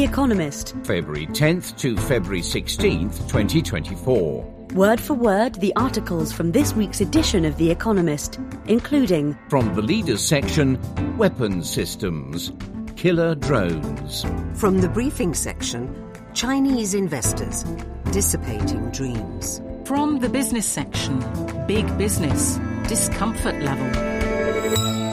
Economist. February 10th to February 16th, 2024. Word for word, the articles from this week's edition of The Economist, including... From the Leaders section, weapons systems, killer drones. From the briefing section, Chinese investors, dissipating dreams. From the business section, big business, discomfort level.